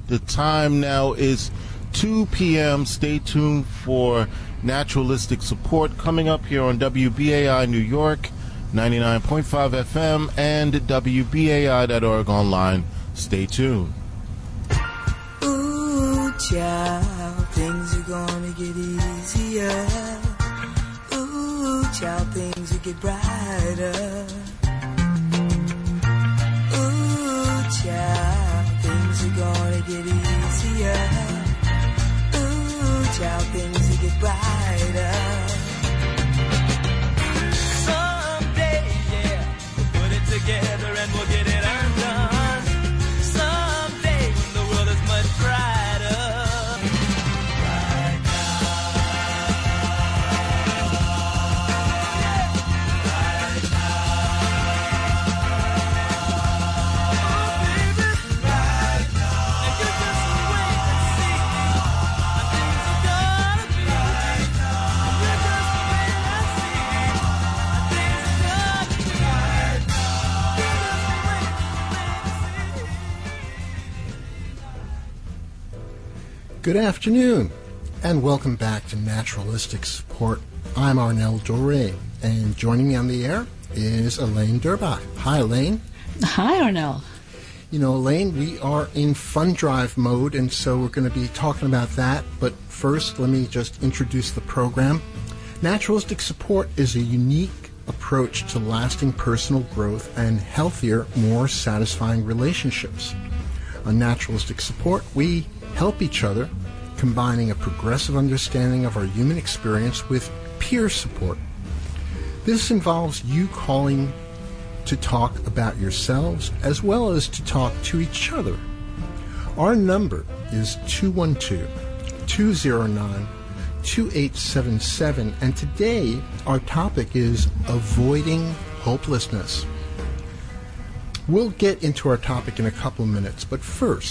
The time now is 2 p.m. Stay tuned for Naturalistic Support coming up here on WBAI New York, 99.5 FM, and WBAI.org online. Stay tuned. Ooh, child, things are gonna get easier. Ooh, child, things will get brighter. Ooh, child, things are gonna get easier. Ooh, child, things will get brighter. Someday, yeah, we'll put it together and we'll get it undone. Someday, when the world is much brighter. Right now. Right now. Oh, baby. Right now. And you just wait and see how things are gonna be. Right now. You just wait and see how things are gonna be. Right now. You just wait and see. Good afternoon, and welcome back to Naturalistic Support. I'm Arnel Doré, and joining me on the air is Elaine Durbach. Hi, Elaine. Hi, Arnel. You know, Elaine, we are in fund drive mode, and so we're going to be talking about that. But first, let me just introduce the program. Naturalistic Support is a unique approach to lasting personal growth and healthier, more satisfying relationships. On Naturalistic Support, we help each other, combining a progressive understanding of our human experience with peer support. This involves you calling to talk about yourselves as well as to talk to each other. Our number is 212-209-2877, and today our topic is avoiding hopelessness. We'll get into our topic in a couple of minutes, but first,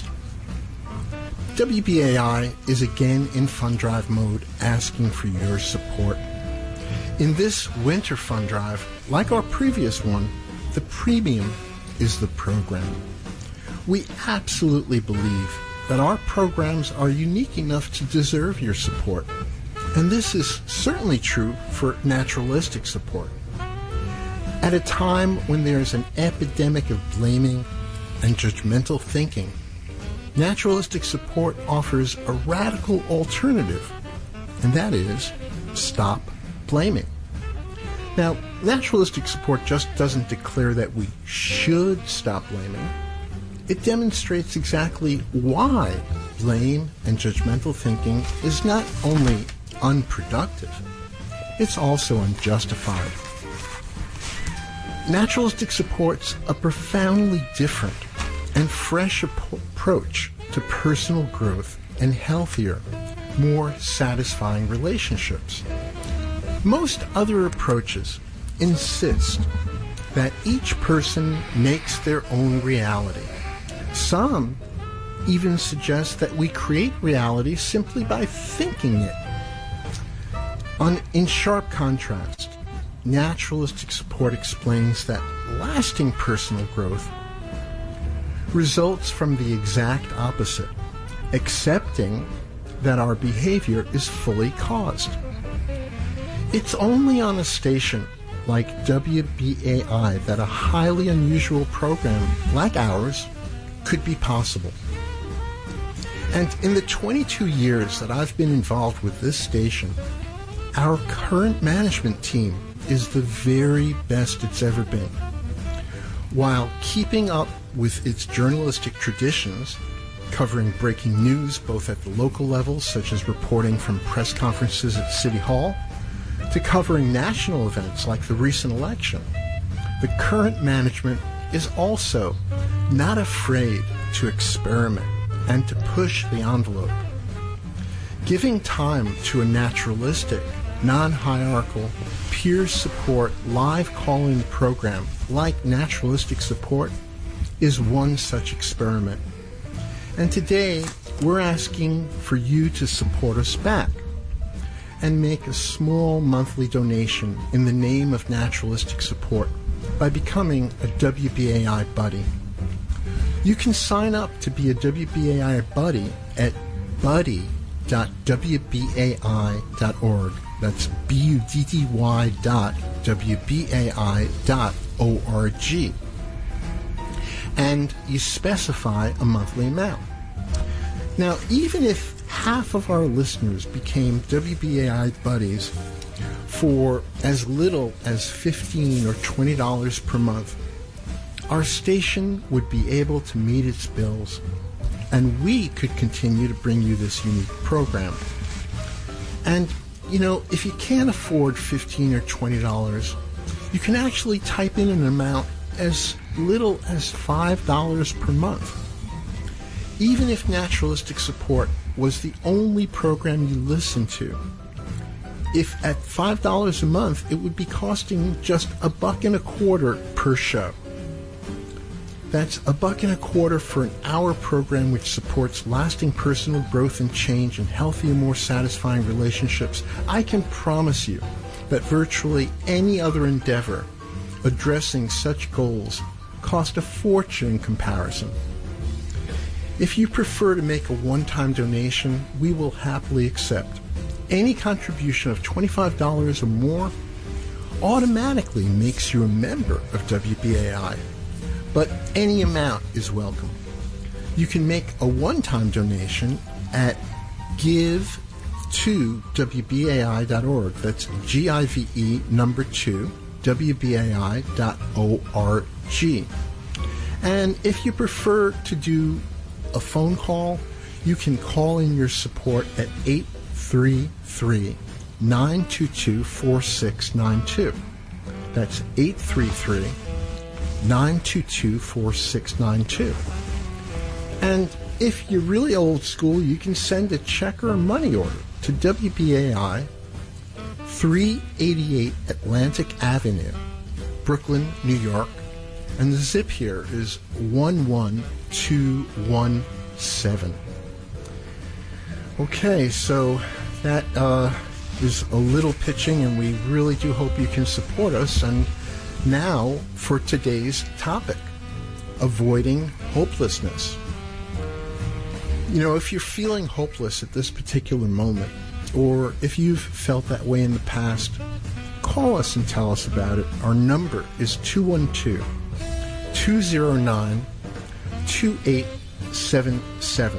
WBAI is again in fund drive mode, asking for your support. In this winter fund drive, like our previous one, the premium is the program. We absolutely believe that our programs are unique enough to deserve your support, and this is certainly true for naturalistic support. At a time when there's an epidemic of blaming and judgmental thinking, naturalistic support offers a radical alternative, and that is stop blaming. Now, naturalistic support just doesn't declare that we should stop blaming. It demonstrates exactly why blame and judgmental thinking is not only unproductive, it's also unjustified. Naturalistic supports a profoundly different and fresh approach to personal growth and healthier, more satisfying relationships. Most other approaches insist that each person makes their own reality. Some even suggest that we create reality simply by thinking it. In sharp contrast, naturalistic support explains that lasting personal growth results from the exact opposite, accepting that our behavior is fully caused. It's only on a station like WBAI that a highly unusual program like ours could be possible. And in the 22 years that I've been involved with this station, our current management team is the very best it's ever been. While keeping up with its journalistic traditions, covering breaking news both at the local levels, such as reporting from press conferences at City Hall, to covering national events like the recent election, the current management is also not afraid to experiment and to push the envelope. Giving time to a naturalistic, non-hierarchical, peer support live call-in program like Naturalistic Support is one such experiment. And today, we're asking for you to support us back and make a small monthly donation in the name of Naturalistic Support by becoming a WBAI buddy. You can sign up to be a WBAI buddy at buddy.wbai.org. That's buddy.wbai.org. And you specify a monthly amount. Now, even if half of our listeners became WBAI buddies for as little as $15 or $20 per month, our station would be able to meet its bills, and we could continue to bring you this unique program. And, you know, if you can't afford $15 or $20, you can actually type in an amount as little as $5 per month. Even if Naturalistic Support was the only program you listened to, if at $5 a month, it would be costing just $1.25 per show. That's $1.25 for an hour program which supports lasting personal growth and change and healthier, more satisfying relationships. I can promise you that virtually any other endeavor addressing such goals cost a fortune in comparison. If you prefer to make a one-time donation, we will happily accept. Any contribution of $25 or more automatically makes you a member of WBAI, but any amount is welcome. You can make a one-time donation at give2wbai.org. That's GIVE number 2, WBAI.org. And if you prefer to do a phone call, you can call in your support at 833-922-4692. That's 833-922-4692. And if you're really old school, you can send a check or a money order to WBAI, 388 Atlantic Avenue, Brooklyn, New York. And the zip here is 11217. Okay, so that is a little pitching, and we really do hope you can support us. And now for today's topic, avoiding hopelessness. You know, if you're feeling hopeless at this particular moment, or if you've felt that way in the past, call us and tell us about it. Our number is 212-209-2877.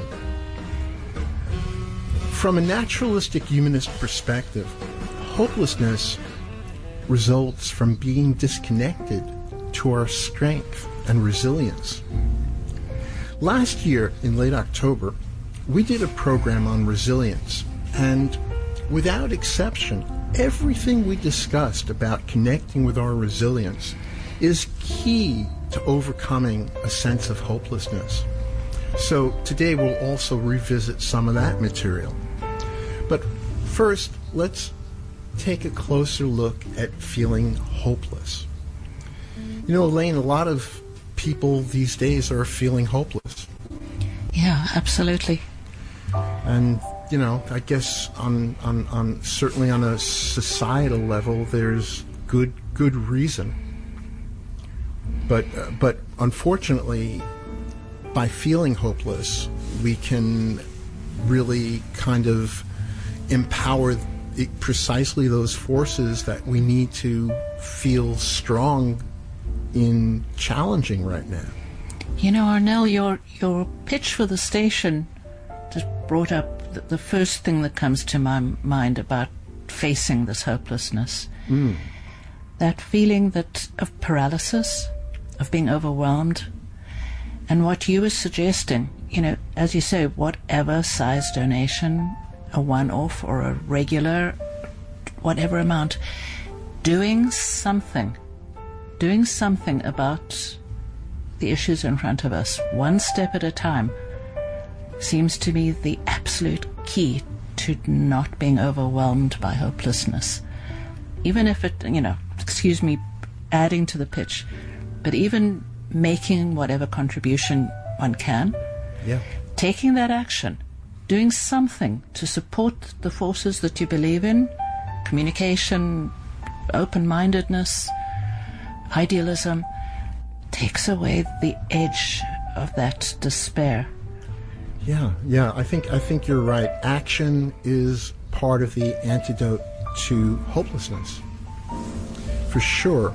From a naturalistic humanist perspective, hopelessness results from being disconnected to our strength and resilience. Last year, in late October, we did a program on resilience, and without exception, everything we discussed about connecting with our resilience is key to overcoming a sense of hopelessness. So today we'll also revisit some of that material. But first, let's take a closer look at feeling hopeless. You know, Elaine, a lot of people these days are feeling hopeless. Yeah, absolutely. And, you know, I guess on certainly on a societal level, there's good reason. But unfortunately, by feeling hopeless, we can really kind of empower precisely those forces that we need to feel strong in challenging right now. You know, Arnell, your pitch for the station just brought up the first thing that comes to my mind about facing this hopelessness. That feeling of paralysis, of being overwhelmed, and what you were suggesting, you know, as you say, whatever size donation, a one-off or a regular, whatever amount, doing something about the issues in front of us, one step at a time, seems to me the absolute key to not being overwhelmed by hopelessness. Even if it, you know, excuse me, adding to the pitch, but even making whatever contribution one can, taking that action, doing something to support the forces that you believe in, communication, open-mindedness, idealism, takes away the edge of that despair. Yeah. I think you're right. Action is part of the antidote to hopelessness, for sure.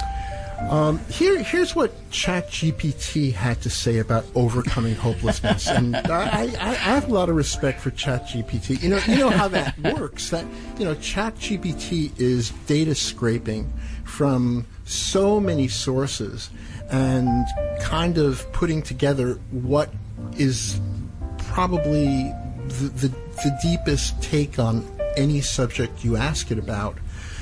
Here's what ChatGPT had to say about overcoming hopelessness, and I have a lot of respect for ChatGPT. You know how that works. That ChatGPT is data scraping from so many sources and kind of putting together what is probably the deepest take on any subject you ask it about.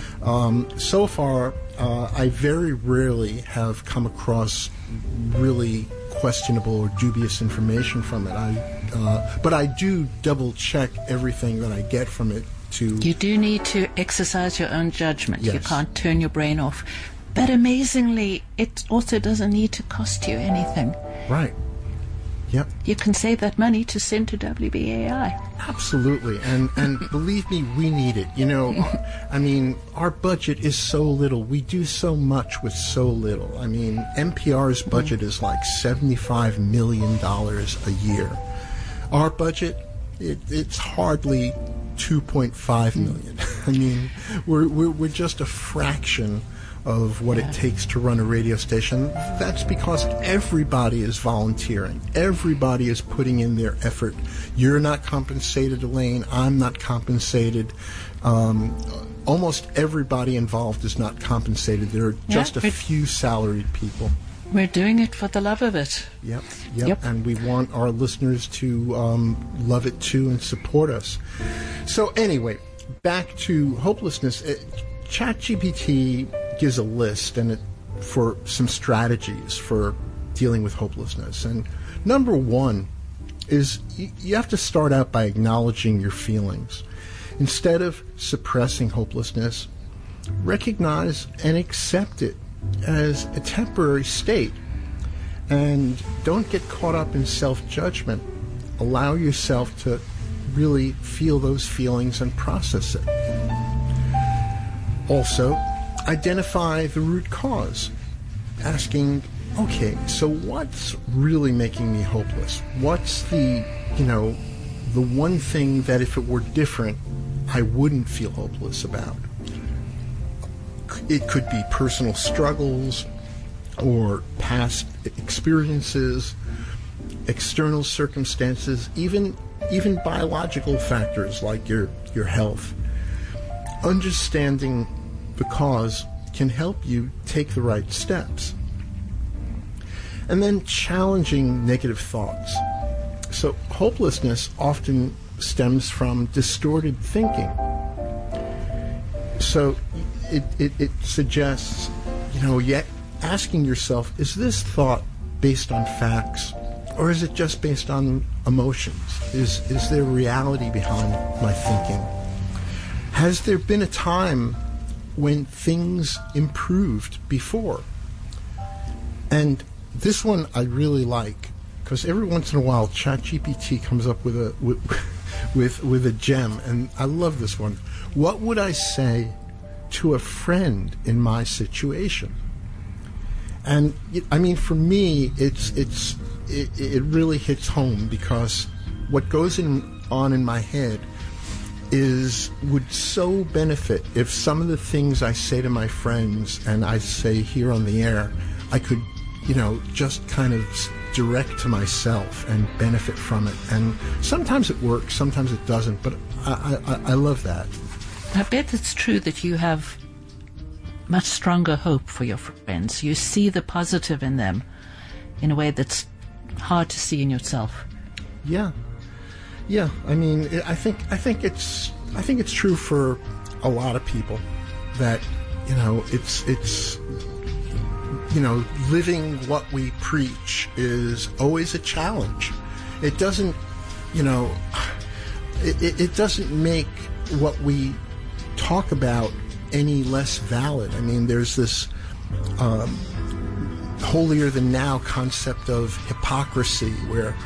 So far, I very rarely have come across really questionable or dubious information from it. But I do double check everything that I get from it to. You do need to exercise your own judgment. Yes. You can't turn your brain off. But amazingly, it also doesn't need to cost you anything. Right. Yep. You can save that money to send to WBAI. Absolutely, and believe me, we need it. I mean, our budget is so little. We do so much with so little. I mean, NPR's budget is like $75 million a year. Our budget, it's hardly $2.5 million. I mean, we're just a fraction of what it takes to run a radio station. That's because everybody is volunteering. Everybody is putting in their effort. You're not compensated, Elaine. I'm not compensated. Almost everybody involved is not compensated. There are just a few salaried people. We're doing it for the love of it. Yep. And we want our listeners to love it too and support us. So anyway, back to hopelessness. ChatGPT gives a list for some strategies for dealing with hopelessness. And number one is you have to start out by acknowledging your feelings. Instead of suppressing hopelessness, recognize and accept it as a temporary state. And don't get caught up in self-judgment. Allow yourself to really feel those feelings and process it. Also, identify the root cause, asking, okay, so what's really making me hopeless? What's the one thing that if it were different, I wouldn't feel hopeless about? It could be personal struggles or past experiences, external circumstances, even biological factors like your health. Understanding the cause can help you take the right steps. And then challenging negative thoughts. So hopelessness often stems from distorted thinking. So it suggests, yet asking yourself, is this thought based on facts or is it just based on emotions? Is there reality behind my thinking? Has there been a time when things improved before? And this one I really like, because every once in a while ChatGPT comes up with a gem, and I love this one. What would I say to a friend in my situation? And I mean, for me, it really hits home, because what goes on in my head would so benefit if some of the things I say to my friends and I say here on the air, I could, just kind of direct to myself and benefit from it. And sometimes it works, sometimes it doesn't, but I love that. I bet it's true that you have much stronger hope for your friends. You see the positive in them in a way that's hard to see in yourself. Yeah. I mean, I think it's true for a lot of people that it's living what we preach is always a challenge. It doesn't it doesn't make what we talk about any less valid. I mean, there's this holier than now concept of hypocrisy where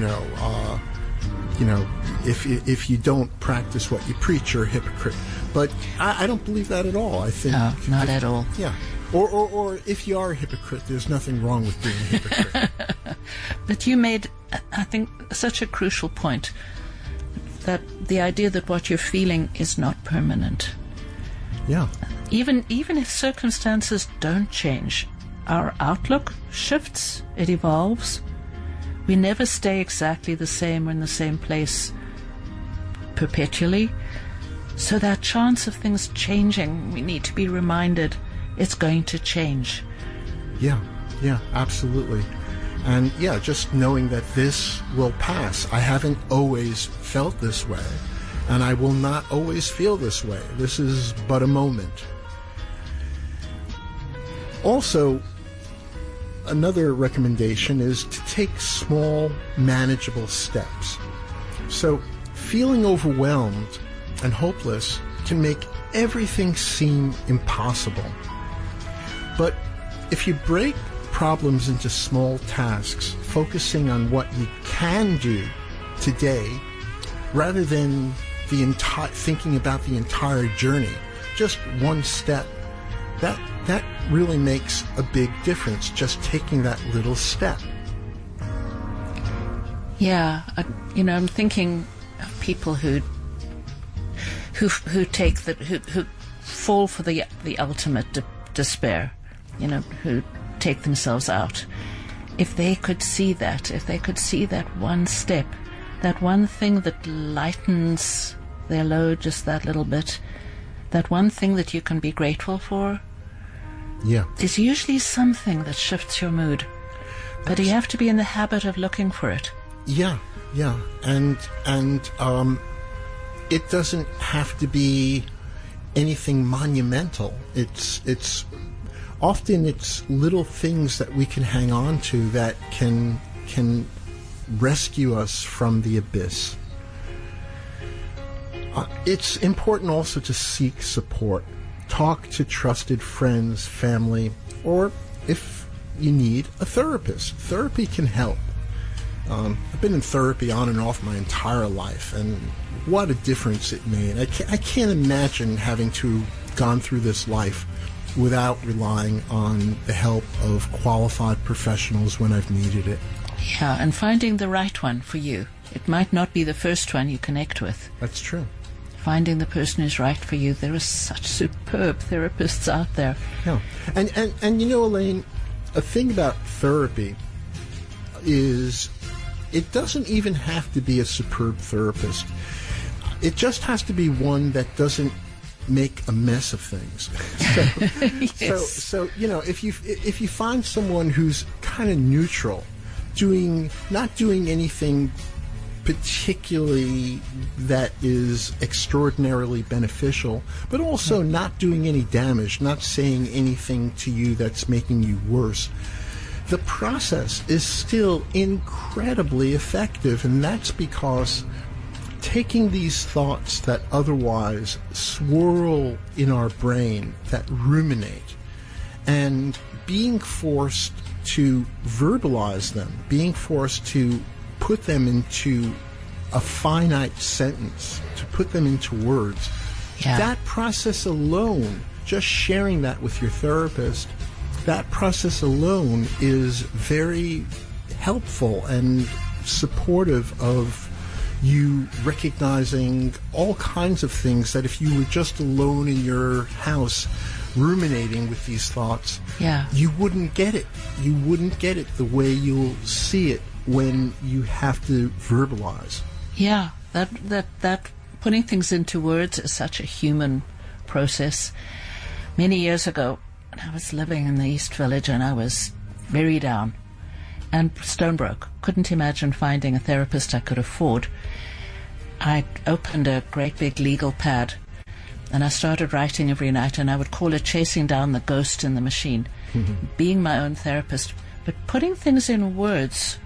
if you don't practice what you preach, you're a hypocrite. But I don't believe that at all. I think no, not at all. Yeah. Or if you are a hypocrite, there's nothing wrong with being a hypocrite. But you made, I think, such a crucial point, that the idea that what you're feeling is not permanent. Yeah. Even if circumstances don't change, our outlook shifts, it evolves. We never stay exactly the same or in the same place perpetually. So that chance of things changing, we need to be reminded it's going to change. Yeah, absolutely. And yeah, just knowing that this will pass. I haven't always felt this way, and I will not always feel this way. This is but a moment. Also, another recommendation is to take small, manageable steps. So, feeling overwhelmed and hopeless can make everything seem impossible. But if you break problems into small tasks, focusing on what you can do today, rather than thinking about the entire journey, just one step, that really makes a big difference, just taking that little step. Yeah, I'm thinking of people who fall for the ultimate despair, who take themselves out. If they could see that one step, that one thing that lightens their load just that little bit, that one thing that you can be grateful for, is usually something that shifts your mood. But you have to be in the habit of looking for it. Yeah, and it doesn't have to be anything monumental. It's often little things that we can hang on to that can rescue us from the abyss. It's important also to seek support. Talk to trusted friends, family, or if you need, a therapist. Therapy can help. I've been in therapy on and off my entire life, and what a difference it made. I can't imagine having to gone through this life without relying on the help of qualified professionals when I've needed it. Yeah, and finding the right one for you. It might not be the first one you connect with. That's true. Finding the person who's right for you. There are such superb therapists out there. Yeah. And Elaine, a thing about therapy is it doesn't even have to be a superb therapist. It just has to be one that doesn't make a mess of things. Yes. So if you find someone who's kind of neutral, not doing anything particularly that is extraordinarily beneficial, but also not doing any damage, not saying anything to you that's making you worse, the process is still incredibly effective, and that's because taking these thoughts that otherwise swirl in our brain, that ruminate, and being forced to verbalize them, being forced to put them into a finite sentence, to put them into words, that process alone, just sharing that with your therapist, that process alone is very helpful and supportive of you recognizing all kinds of things that if you were just alone in your house ruminating with these thoughts, you wouldn't get it. You wouldn't get it the way you'll see it when you have to verbalize. Yeah, that putting things into words is such a human process. Many years ago, I was living in the East Village and I was very down and stone broke. Couldn't imagine finding a therapist I could afford. I opened a great big legal pad and I started writing every night, and I would call it Chasing Down the Ghost in the Machine, being my own therapist. But putting things in words,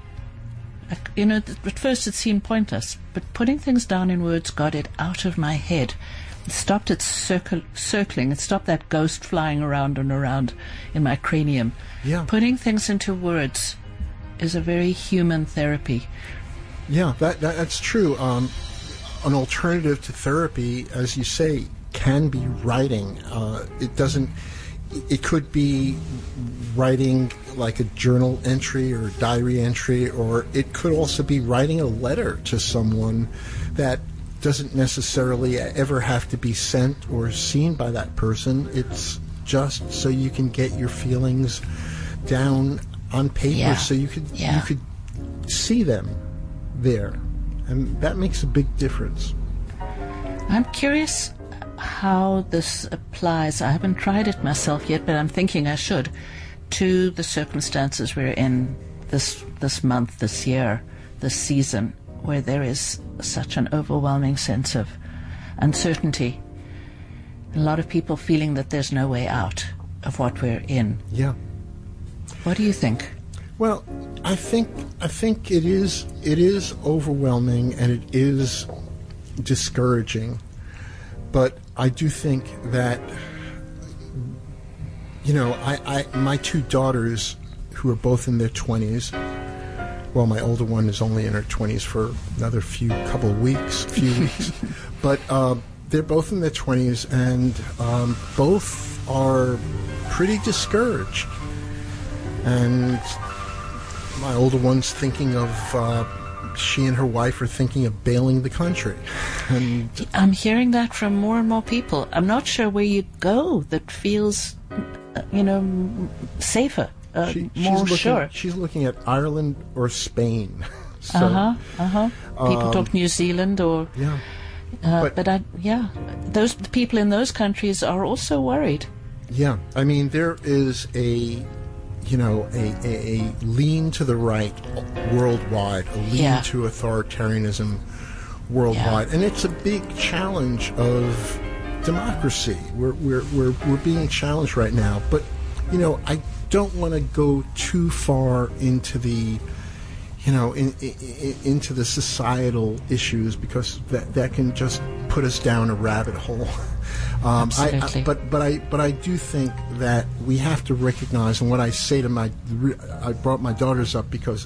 at first it seemed pointless, but putting things down in words got it out of my head. It stopped it circling. It stopped that ghost flying around and around in my cranium. Yeah. Putting things into words is a very human therapy. Yeah, that's true. An alternative to therapy, as you say, can be writing. It could be writing like a journal entry or diary entry, or it could also be writing a letter to someone that doesn't necessarily ever have to be sent or seen by that person. It's just so you can get your feelings down on paper, Yeah. so you could see them there, and that makes a big difference. I'm curious how this applies. I haven't tried it myself yet, but I'm thinking I should, to the circumstances we're in this month, this year, this season, where there is such an overwhelming sense of uncertainty. A lot of people feeling that there's no way out of what we're in. Yeah. What do you think? Well, I think it is overwhelming and it is discouraging, but I do think that, you know, I my two daughters, who are both in their 20s. Well, my older one is only in her 20s for another few weeks, but they're both in their 20s, and both are pretty discouraged. And my older one's thinking of, she and her wife are thinking of bailing the country. And I'm hearing that from more and more people. I'm not sure where you go that feels, safer, more sure. She's looking at Ireland or Spain. So, People talk New Zealand or. Yeah. Those people in those countries are also worried. Yeah, I mean, there is a lean to the right worldwide, a lean to authoritarianism worldwide, and it's a big challenge of democracy. We're being challenged right now, but I don't want to go too far into the into the societal issues, because that can just put us down a rabbit hole. Absolutely. But I do think that we have to recognize, and what I say to I brought my daughters up because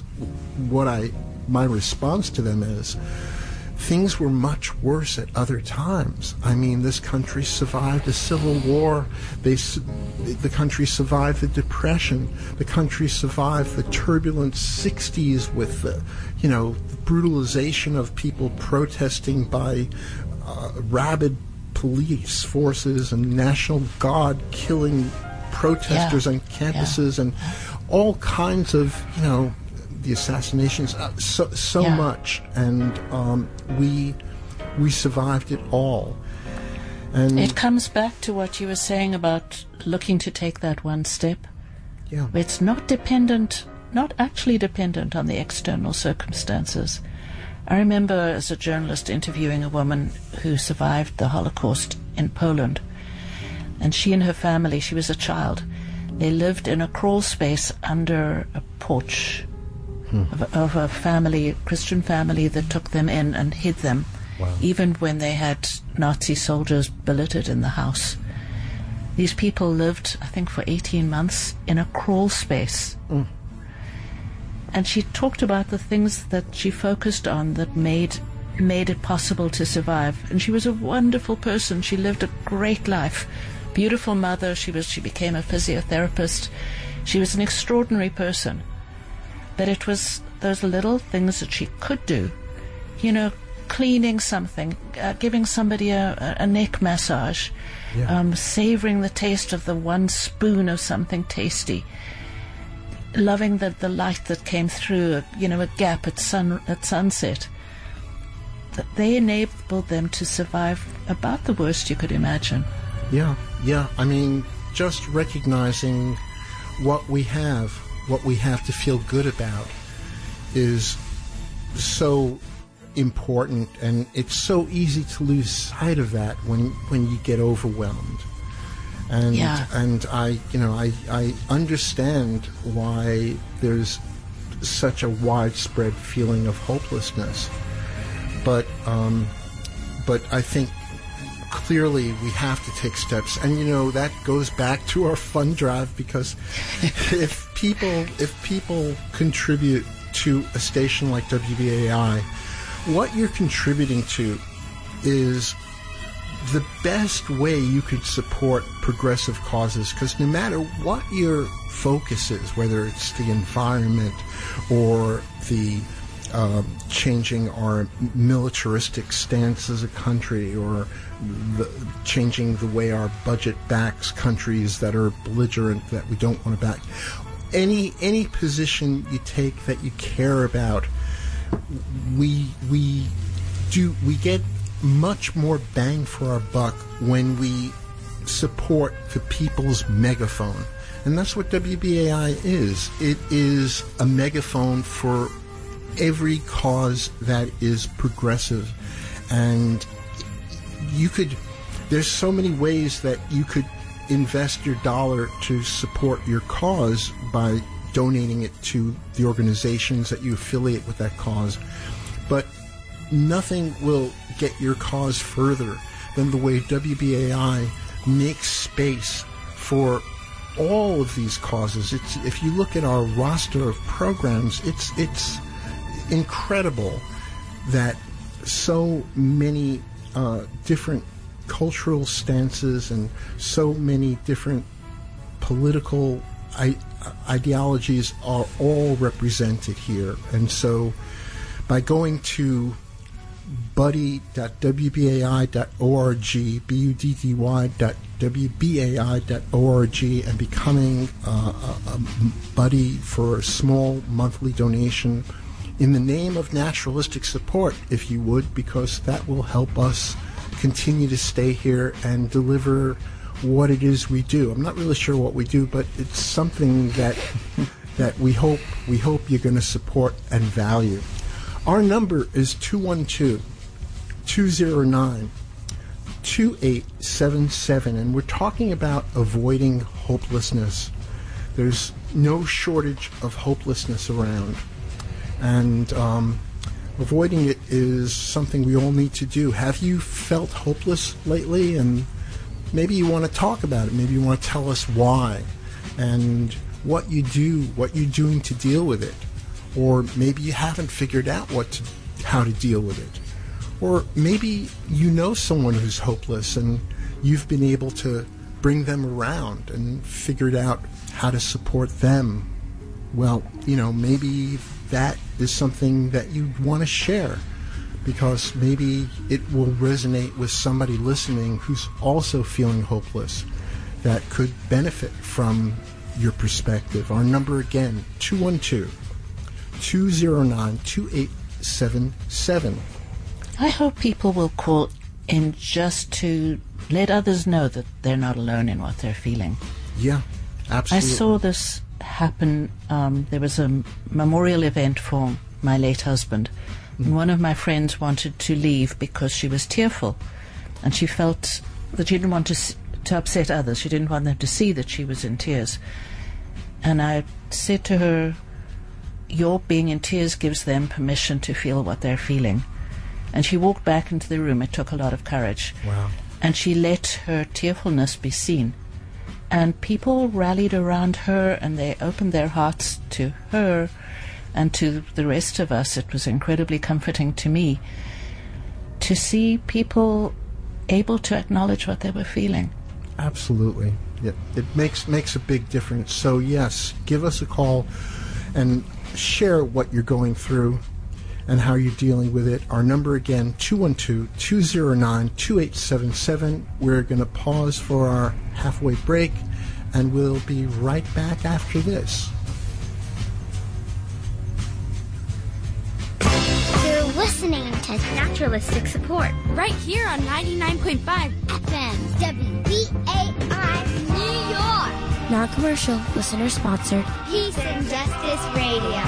my response to them is, things were much worse at other times. I mean, this country survived a civil war. The country survived the Depression. The country survived the turbulent 60s with the brutalization of people protesting by rabid police forces and National Guard killing protesters on campuses and all kinds of, the assassinations, so much, and we survived it all. And it comes back to what you were saying about looking to take that one step. Yeah, It's not actually dependent on the external circumstances. I remember as a journalist interviewing a woman who survived the Holocaust in Poland, and she and her family, she was a child, they lived in a crawl space under a porch of a family, a Christian family, that took them in and hid them, even when they had Nazi soldiers billeted in the house. These people lived, I think, for 18 months in a crawl space. And she talked about the things that she focused on that made it possible to survive. And she was a wonderful person. She lived a great life. Beautiful mother. She became a physiotherapist. She was an extraordinary person. But it was those little things that she could do. Cleaning something, giving somebody a neck massage, savoring the taste of the one spoon of something tasty, loving the light that came through, a gap at sunset. That they enabled them to survive about the worst you could imagine. Yeah. I mean, just recognizing what we have to feel good about is so important, and it's so easy to lose sight of that when you get overwhelmed. And I understand why there's such a widespread feeling of hopelessness, but I think clearly we have to take steps, and that goes back to our fund drive, because if people contribute to a station like WBAI, what you're contributing to is the best way you could support progressive causes, because no matter what your focus is, whether it's the environment or the changing our militaristic stance as a country, or changing the way our budget backs countries that are belligerent that we don't want to back, any position you take that you care about, we get much more bang for our buck when we support the people's megaphone. And that's what WBAI is. It is a megaphone for every cause that is progressive. And there's so many ways that you could invest your dollar to support your cause by donating it to the organizations that you affiliate with that cause. But nothing will get your cause further than the way WBAI makes space for all of these causes. If you look at our roster of programs, it's incredible that so many different cultural stances and so many different political ideologies are all represented here. And so by going to buddy.wbai.org, buddy.wbai.org, and becoming a buddy for a small monthly donation in the name of naturalistic support, if you would, because that will help us continue to stay here and deliver what it is we do. I'm not really sure what we do, but it's something that we hope you're going to support and value. Our number is 212-209-2877, and we're talking about avoiding hopelessness. There's no shortage of hopelessness around, and avoiding it is something we all need to do. Have you felt hopeless lately? And maybe you want to talk about it. Maybe you want to tell us why and what you do, what you're doing to deal with it. Or maybe you haven't figured out how to deal with it. Or maybe you know someone who's hopeless and you've been able to bring them around and figured out how to support them. Well, maybe that is something that you want to share, because maybe it will resonate with somebody listening who's also feeling hopeless that could benefit from your perspective. Our number again, 212-209-2877. I hope people will call in just to let others know that they're not alone in what they're feeling. Yeah, absolutely. I saw this happen. There was a memorial event for my late husband, and one of my friends wanted to leave because she was tearful, and she felt that she didn't want to upset others. She didn't want them to see that she was in tears. And I said to her, your being in tears gives them permission to feel what they're feeling. And she walked back into the room. It took a lot of courage. Wow. And she let her tearfulness be seen. And people rallied around her, and they opened their hearts to her and to the rest of us. It was incredibly comforting to me to see people able to acknowledge what they were feeling. Absolutely. Yeah, it makes a big difference. So yes, give us a call and share what you're going through and how you're dealing with it. Our number again, 212-209-2877. We're going to pause for our halfway break, and we'll be right back after this. You're listening to Naturalistic Support Right here on 99.5 FM WBAI New York. Non-commercial, listener-sponsored. Peace and Justice Radio.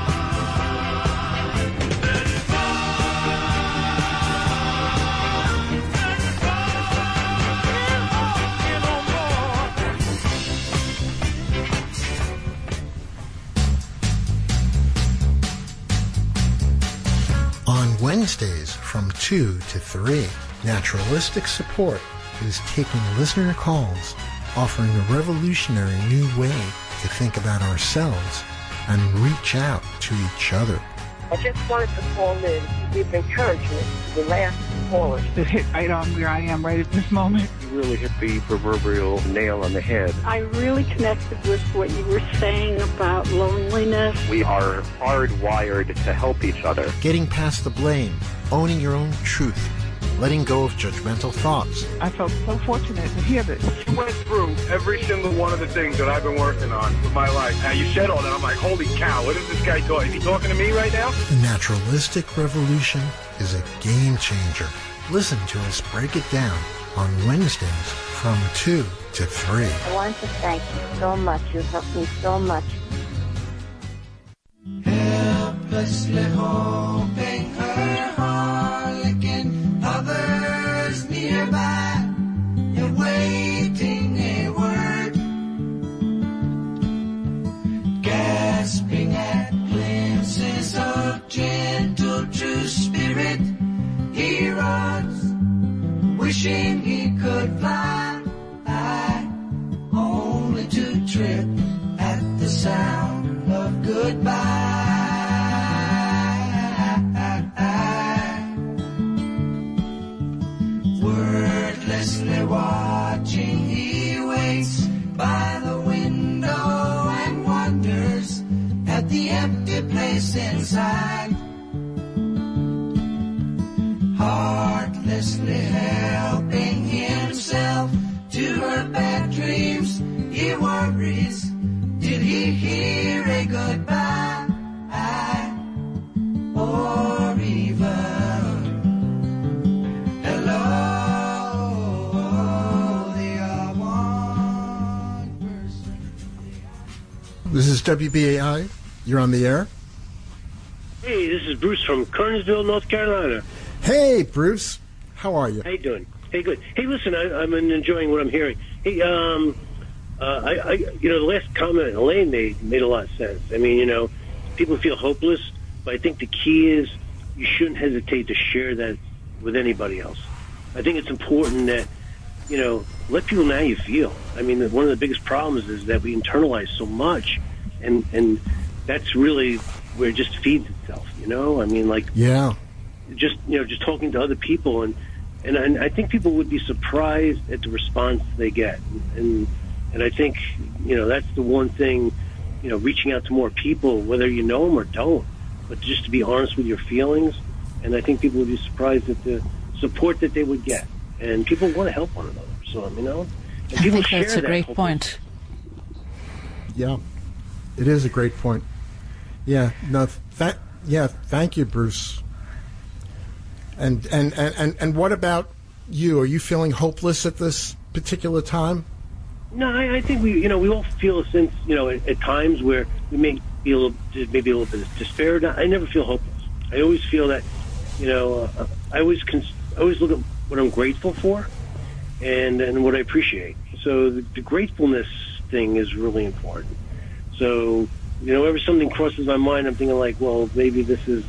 On Wednesdays from 2 to 3, Naturalistic Support is taking listener calls, offering a revolutionary new way to think about ourselves and reach out to each other. I just wanted to call in to give encouragement to the last flawless. It hit right on where I am right at this moment. You really hit the proverbial nail on the head. I really connected with what you were saying about loneliness. We are hardwired to help each other. Getting past the blame, owning your own truth, letting go of judgmental thoughts. I felt so fortunate to hear this. You went through every single one of the things that I've been working on with my life. Now, you said all that. I'm like, holy cow, what is this guy talking? Is he talking to me right now? The Naturalistic Revolution is a game changer. Listen to us break it down on Wednesdays from 2 to 3. I want to thank you so much. You helped me so much. Helplessly hoping her harlequin, others nearby, awaiting a word, gasping at glimpses of gentle true spirit. He runs, wishing he could fly, only to trip at the sound of goodbye. Wordlessly watching, he waits by the window and wonders at the empty place inside. Heartlessly helping himself to her bad dreams, he worries, did he hear a goodbye? Or even hello? They are one person. This is WBAI. You're on the air. Hey, this is Bruce from Kernersville, North Carolina. Hey, Bruce. How are you? How you doing? Hey, good. Hey, listen, I'm enjoying what I'm hearing. Hey, the last comment Elaine made a lot of sense. I mean, people feel hopeless, but I think the key is you shouldn't hesitate to share that with anybody else. I think it's important that, let people know how you feel. I mean, one of the biggest problems is that we internalize so much, and that's really where it just feeds itself, I mean, yeah. Just talking to other people, and I think people would be surprised at the response they get, and I think that's the one thing, reaching out to more people, whether you know them or don't, but just to be honest with your feelings, and I think people would be surprised at the support that they would get, and people want to help one another. So and I people think that's share a great that point. Yeah, it is a great point. Yeah, no, thank you, Bruce. And what about you? Are you feeling hopeless at this particular time? No, I think we all feel a sense, at times where we may be maybe a little bit of despair. I never feel hopeless. I always feel that, I always look at what I'm grateful for, and what I appreciate. So the gratefulness thing is really important. So, whenever something crosses my mind, I'm thinking like, well, maybe this is,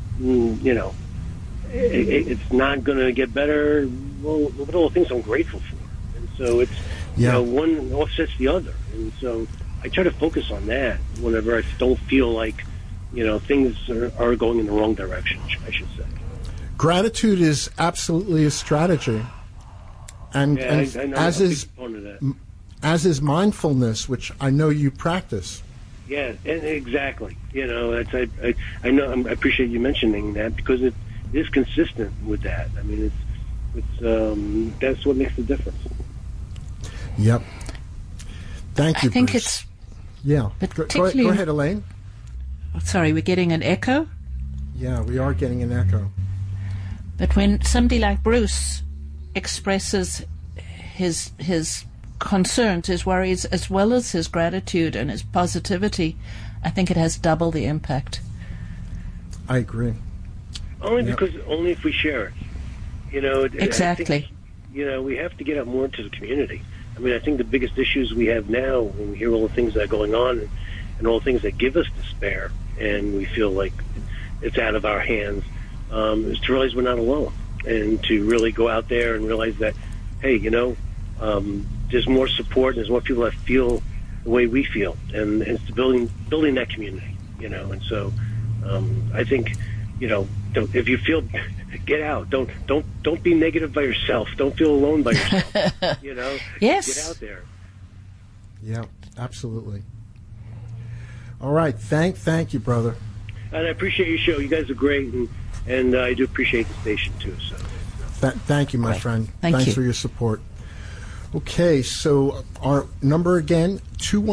it's not going to get better. Well, look at all the things I'm grateful for. And so it's, one offsets the other. And so I try to focus on that whenever I don't feel like, things are going in the wrong direction, I should say. Gratitude is absolutely a strategy. And as is mindfulness, which I know you practice. Yeah, and exactly. I know. I appreciate you mentioning that because it is consistent with that. I mean, it's that's what makes the difference. Yep. Thank you. I think Bruce. it's Go ahead, Elaine. Sorry, we're getting an echo. Yeah, we are getting an echo. But when somebody like Bruce expresses his concerns, his worries, as well as his gratitude and his positivity, I think it has double the impact. I agree. Only if we share it. Exactly. I think, we have to get out more into the community. I mean, I think the biggest issues we have now, when we hear all the things that are going on and all the things that give us despair, and we feel like it's out of our hands, is to realize we're not alone, and to really go out there and realize that, hey, there's more support, and there's more people that feel the way we feel, and it's building that community, and so I think, if you feel Get out. Don't be negative by yourself. Don't feel alone by yourself. You know. Yes. Get out there. Yeah, absolutely. All right. Thank you, brother. And I appreciate your show. You guys are great, and I do appreciate the station too. So. Thank you, my friend. Thanks you. for your support. Okay, so our number again,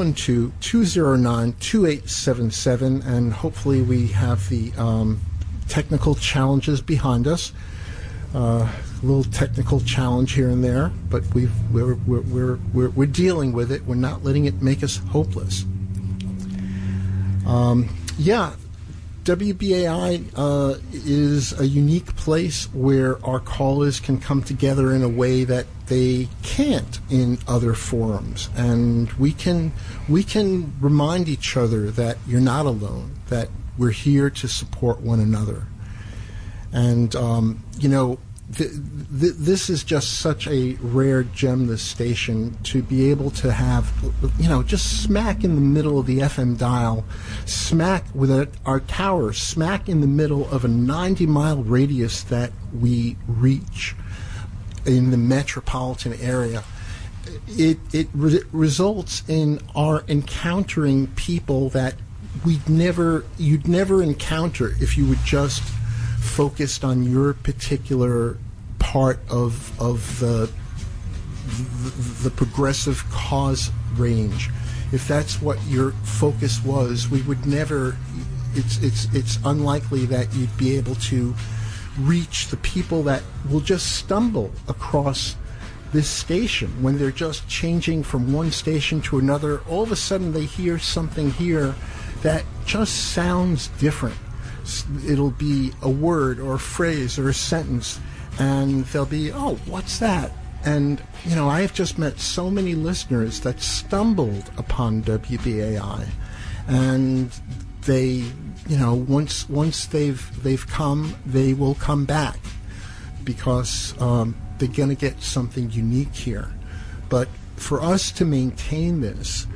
212-209-2877, and hopefully we have the technical challenges behind us. A little technical challenge here and there, but we're dealing with it. We're not letting it make us hopeless. WBAI is a unique place where our callers can come together in a way that they can't in other forums, and we can remind each other that you're not alone, that we're here to support one another. And this is just such a rare gem, this station, to be able to have, just smack in the middle of the FM dial, smack with our tower, smack in the middle of a 90-mile radius that we reach in the metropolitan area. It results in our encountering people that you'd never encounter if you would just focused on your particular part of the progressive cause range. If that's what your focus was, we would never. It's unlikely that you'd be able to reach the people that will just stumble across this station when they're just changing from one station to another. All of a sudden, they hear something here that just sounds different. It'll be a word or a phrase or a sentence, and they'll be, oh, what's that? And, I have just met so many listeners that stumbled upon WBAI, and they, once they've come, they will come back because they're going to get something unique here. But for us to maintain this,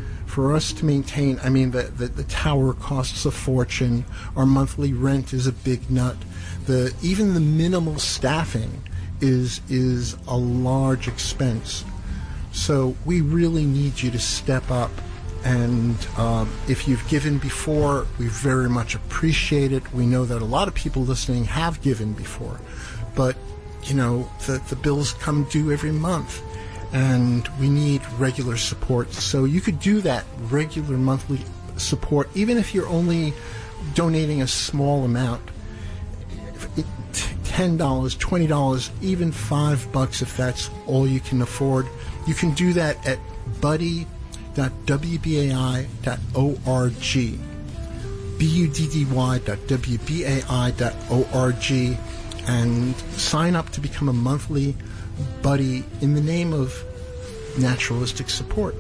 the tower costs a fortune. Our monthly rent is a big nut. Even the minimal staffing is a large expense. So we really need you to step up. And if you've given before, we very much appreciate it. We know that a lot of people listening have given before, but the bills come due every month. And we need regular support. So you could do that regular monthly support, even if you're only donating a small amount, $10, $20, even $5 if that's all you can afford. You can do that at buddy.wbai.org, buddy.wbai.org, and sign up to become a monthly buddy in the name of naturalistic support.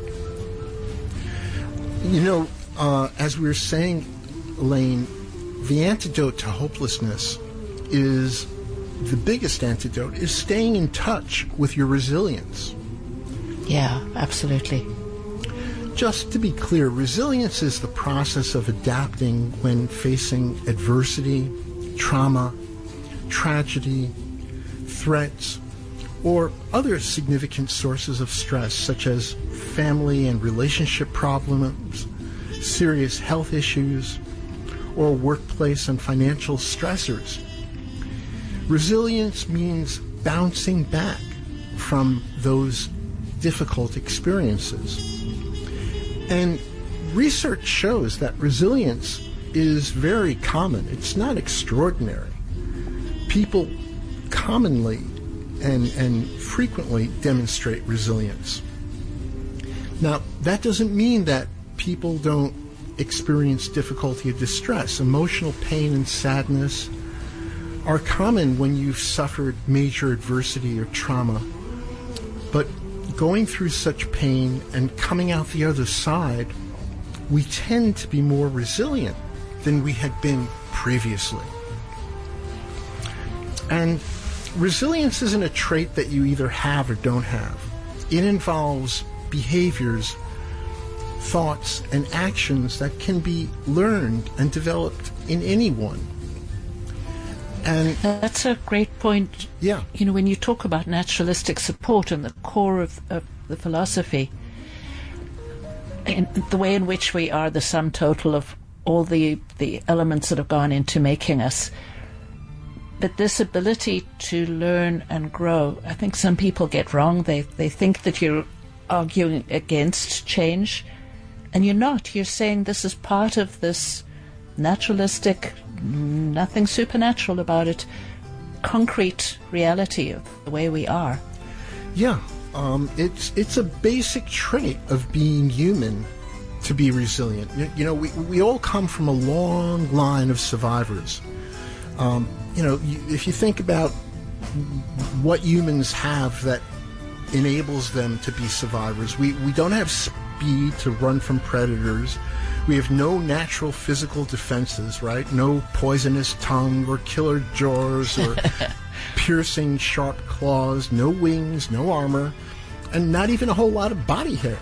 As we were saying, Elaine, the antidote to hopelessness is the biggest antidote is staying in touch with your resilience. Yeah, absolutely. Just to be clear, resilience is the process of adapting when facing adversity, trauma, tragedy, threats, or other significant sources of stress, such as family and relationship problems, serious health issues, or workplace and financial stressors. Resilience means bouncing back from those difficult experiences. And research shows that resilience is very common. It's not extraordinary. People commonly and frequently demonstrate resilience. Now, that doesn't mean that people don't experience difficulty or distress. Emotional pain and sadness are common when you've suffered major adversity or trauma. But going through such pain and coming out the other side, we tend to be more resilient than we had been previously. And resilience isn't a trait that you either have or don't have. It involves behaviors, thoughts, and actions that can be learned and developed in anyone. And that's a great point. Yeah. You know, when you talk about naturalistic support and the core of the philosophy, and the way in which we are the sum total of all the elements that have gone into making us, but this ability to learn and grow, I think some people get wrong. They think that you're arguing against change, and you're not. You're saying this is part of this naturalistic, nothing supernatural about it, concrete reality of the way we are. Yeah, it's a basic trait of being human to be resilient. You know, we all come from a long line of survivors. You know, if you think about what humans have that enables them to be survivors, we don't have speed to run from predators. We have no natural physical defenses, right? No poisonous tongue or killer jaws or piercing sharp claws, no wings, no armor, and not even a whole lot of body hair.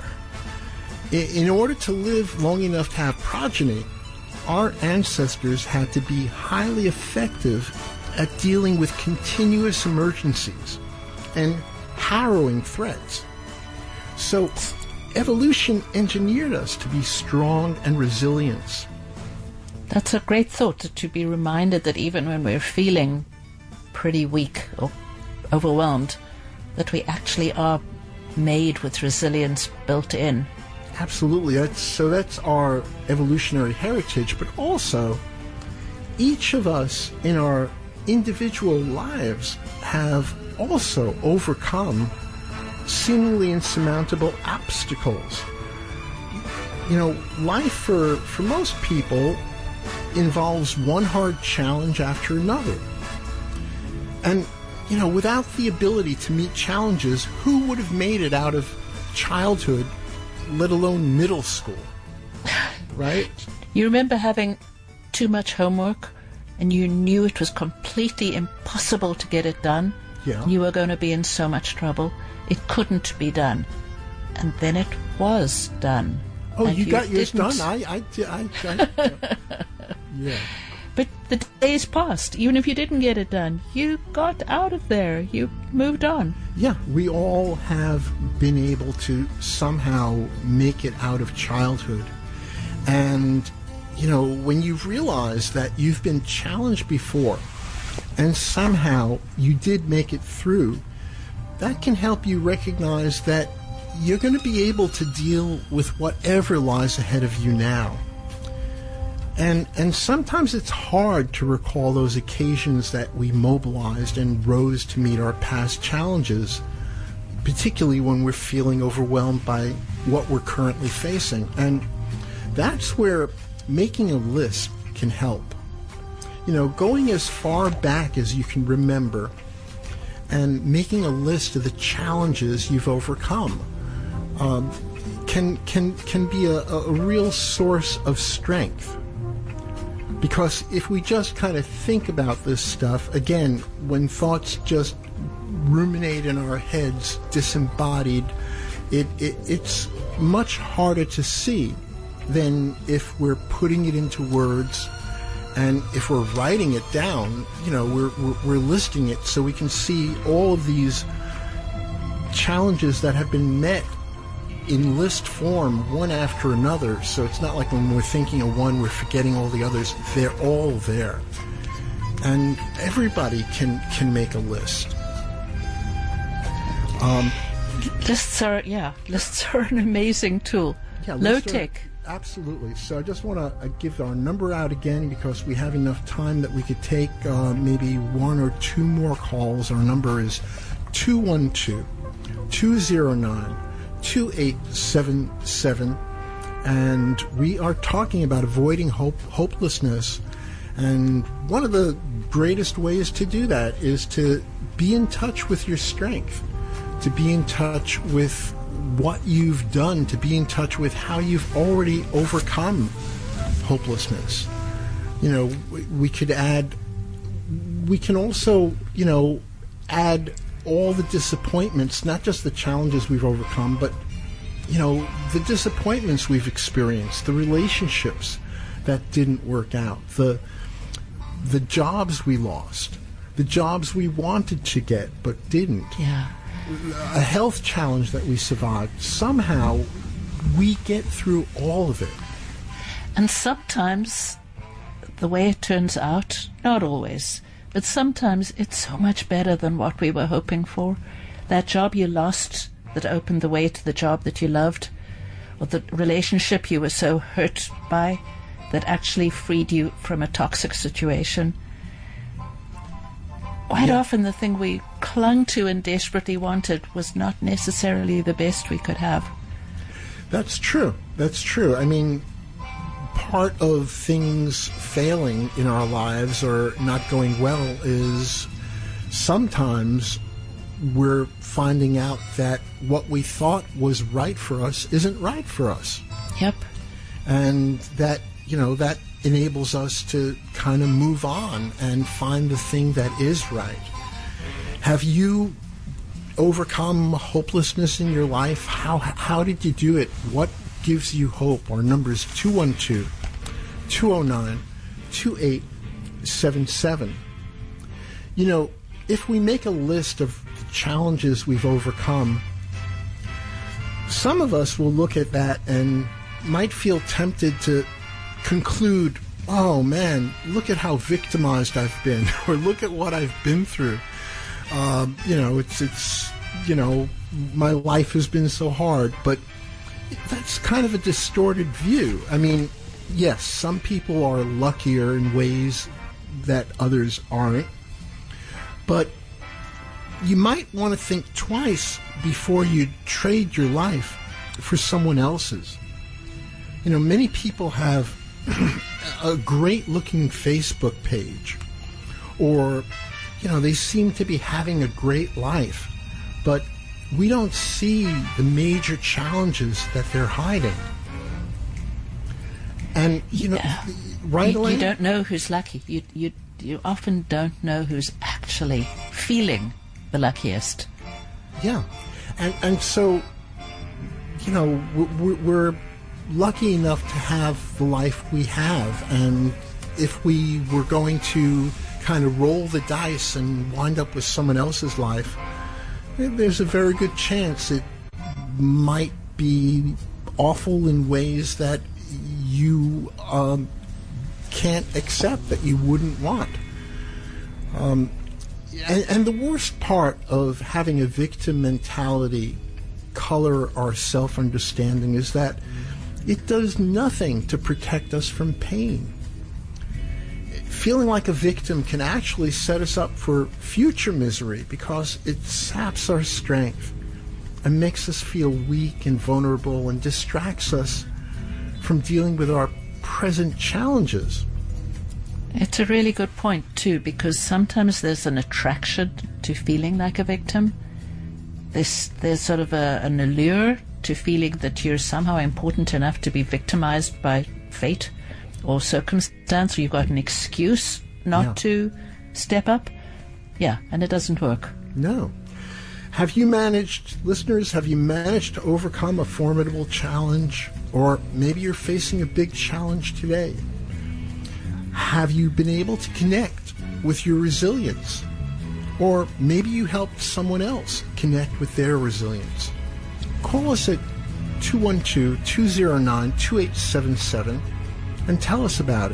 In order to live long enough to have progeny, our ancestors had to be highly effective at dealing with continuous emergencies and harrowing threats. So evolution engineered us to be strong and resilient. That's a great thought, to be reminded that even when we're feeling pretty weak or overwhelmed, that we actually are made with resilience built in. Absolutely. That's our evolutionary heritage, but also each of us in our individual lives have also overcome seemingly insurmountable obstacles. You know, life for most people involves one hard challenge after another. And, you know, without the ability to meet challenges, who would have made it out of childhood, let alone middle school? Right? You remember having too much homework and you knew it was completely impossible to get it done? Yeah. You were going to be in so much trouble. It couldn't be done. And then it was done. Oh, and you got yours didn't. done? Yeah. But the days passed. Even if you didn't get it done, you got out of there. You moved on. Yeah, we all have been able to somehow make it out of childhood. And, you know, when you've realized that you've been challenged before and somehow you did make it through, that can help you recognize that you're going to be able to deal with whatever lies ahead of you now. And sometimes it's hard to recall those occasions that we mobilized and rose to meet our past challenges, particularly when we're feeling overwhelmed by what we're currently facing. And that's where making a list can help. You know, going as far back as you can remember and making a list of the challenges you've overcome can be a real source of strength. Because if we just kind of think about this stuff, again, when thoughts just ruminate in our heads, disembodied, it's much harder to see than if we're putting it into words, and if we're writing it down, you know, we're listing it so we can see all of these challenges that have been met in list form, one after another. So it's not like when we're thinking of one, we're forgetting all the others. They're all there. And everybody can make a list. Lists are an amazing tool. Yeah, low lists tech. Absolutely. So I just want to give our number out again because we have enough time that we could take maybe one or two more calls. Our number is 212-209-2877, and we are talking about avoiding hopelessness. And one of the greatest ways to do that is to be in touch with your strength, to be in touch with what you've done, to be in touch with how you've already overcome hopelessness. You know, we can also, you know, add all the disappointments, not just the challenges we've overcome, but, you know, the disappointments we've experienced, the relationships that didn't work out, the the jobs we lost, the jobs we wanted to get but didn't, a health challenge that we survived. Somehow we get through all of it. And sometimes the way it turns out, not always, but sometimes it's so much better than what we were hoping for. That job you lost that opened the way to the job that you loved, or the relationship you were so hurt by that actually freed you from a toxic situation. Quite often the thing we clung to and desperately wanted was not necessarily the best we could have. That's true. That's true. I mean, part of things failing in our lives or not going well is sometimes we're finding out that what we thought was right for us isn't right for us. Yep. And that, that enables us to kind of move on and find the thing that is right. Have you overcome hopelessness in your life? How did you do it? What gives you hope? Our number is 212-209-2877. If we make a list of the challenges we've overcome, some of us will look at that and might feel tempted to conclude, oh man, look at how victimized I've been, or look at what I've been through. My life has been so hard, but that's kind of a distorted view. I mean, yes, some people are luckier in ways that others aren't, but you might want to think twice before you trade your life for someone else's. Many people have a great-looking Facebook page, or, they seem to be having a great life, but we don't see the major challenges that they're hiding. And, right away... You don't know who's lucky. You often don't know who's actually feeling the luckiest. Yeah. And so, we're lucky enough to have the life we have, and if we were going to kind of roll the dice and wind up with someone else's life, there's a very good chance it might be awful in ways that you can't accept, that you wouldn't want. And the worst part of having a victim mentality color our self-understanding is that it does nothing to protect us from pain. Feeling like a victim can actually set us up for future misery because it saps our strength and makes us feel weak and vulnerable and distracts us from dealing with our present challenges. It's a really good point, too, because sometimes there's an attraction to feeling like a victim. There's sort of an allure to feeling that you're somehow important enough to be victimized by fate or circumstance, or you've got an excuse not to step up. Yeah, and it doesn't work. No. Listeners, have you managed to overcome a formidable challenge? Or maybe you're facing a big challenge today. Have you been able to connect with your resilience? Or maybe you helped someone else connect with their resilience. Call us at 212-209-2877 and tell us about it.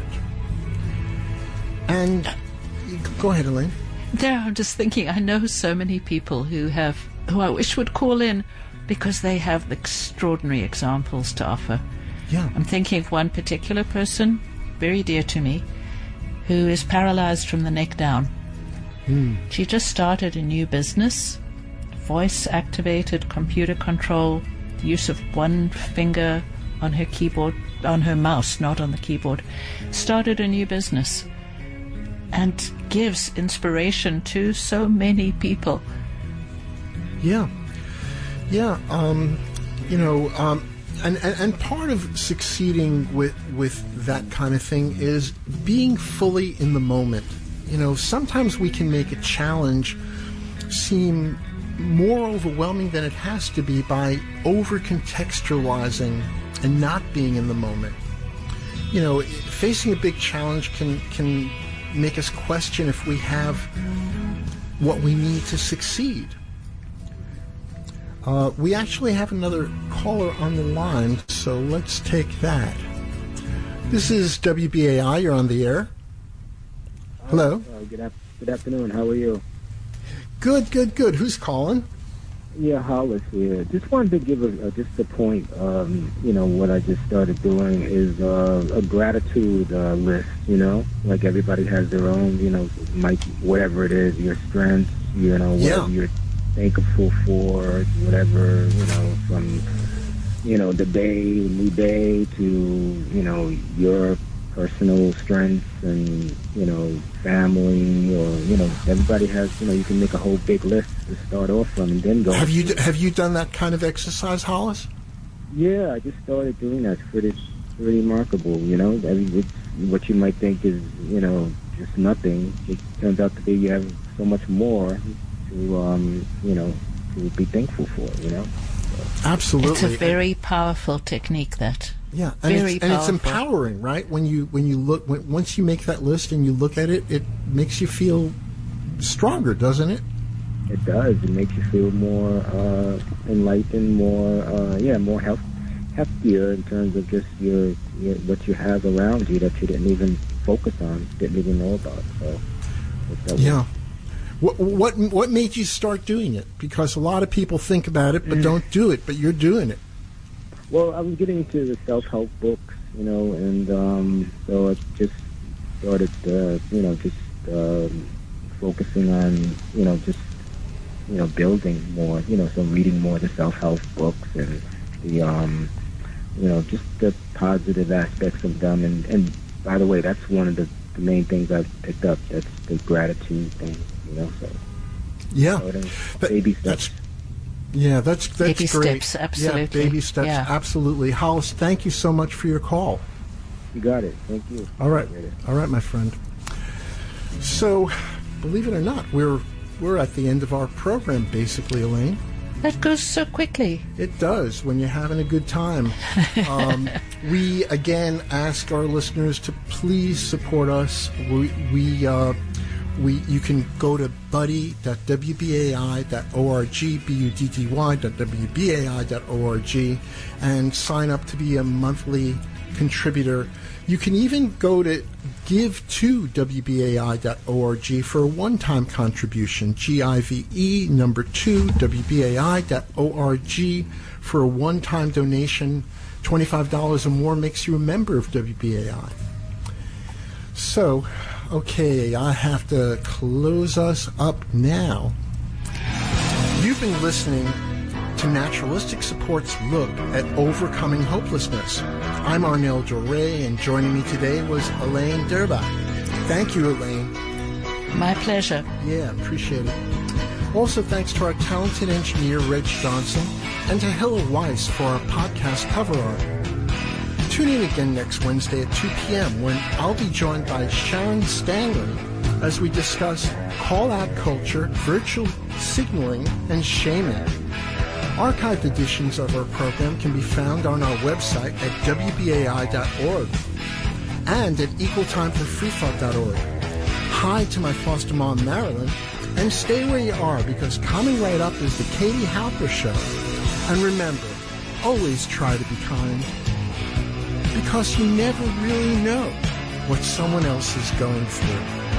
And go ahead, Elaine. I'm just thinking, I know so many people who I wish would call in because they have extraordinary examples to offer. Yeah. I'm thinking of one particular person, very dear to me, who is paralyzed from the neck down. She just started a new business, voice-activated, computer control, use of one finger on her keyboard, on her mouse, not on the keyboard. Started a new business and gives inspiration to so many people. Yeah. And part of succeeding with that kind of thing is being fully in the moment. Sometimes we can make a challenge seem more overwhelming than it has to be by over-contextualizing and not being in the moment. Facing a big challenge can make us question if we have what we need to succeed. We actually have another caller on the line, so let's take that. This is WBAI. You're on the air. Hello. Good afternoon. How are you? Good. Who's calling? Yeah, Hollis here. Just wanted to give just a point. What I just started doing is a gratitude list. Like everybody has their own. Whatever it is, your strengths. Whatever you're thankful for, whatever. From the new day to your personal strengths and family, or everybody has you can make a whole big list to start off from and then go. Have you done that kind of exercise, Hollis? Yeah, I just started doing that. It's pretty remarkable. What you might think is just nothing, it turns out to be you have so much more to to be thankful for. Absolutely. It's a very powerful technique, that. Yeah, and it's empowering, right? When you look, once you make that list and you look at it, it makes you feel stronger, doesn't it? It does. It makes you feel more enlightened, more heftier in terms of just your what you have around you that you didn't even focus on, didn't even know about. So yeah. What made you start doing it? Because a lot of people think about it but don't do it, but you're doing it. Well, I was getting into the self-help books, and so I just started, focusing on, building more, so reading more of the self-help books and the, just the positive aspects of them. And by the way, that's one of the main things I've picked up. That's the gratitude thing, so. Yeah. Baby steps. That's baby great. Steps, absolutely. Yeah, baby steps, absolutely. Hollis, thank you so much for your call. You got it. Thank you. All right, my friend. So, believe it or not, we're at the end of our program, basically, Elaine. That goes so quickly. It does when you're having a good time. We again ask our listeners to please support us. You can go to buddy.wbai.org, buddy.wbai.org, and sign up to be a monthly contributor. You can even go to give2wbai.org for a one-time contribution, GIVE number 2, wbai.org for a one-time donation. $25 or more makes you a member of WBAI. So, okay, I have to close us up now. You've been listening to Naturalistic Support's look at overcoming hopelessness. I'm Arnel Doré, and joining me today was Elaine Durbach. Thank you, Elaine. My pleasure. Yeah, appreciate it. Also, thanks to our talented engineer, Reg Johnson, and to Hilla Weiss for our podcast cover art. Tune in again next Wednesday at 2 p.m. when I'll be joined by Sharon Stanley as we discuss call-out culture, virtual signaling, and shaming. Archived editions of our program can be found on our website at wbai.org and at equaltimeforfreethought.org. Hi to my foster mom, Marilyn, and stay where you are, because coming right up is the Katie Halper Show. And remember, always try to be kind, because you never really know what someone else is going through.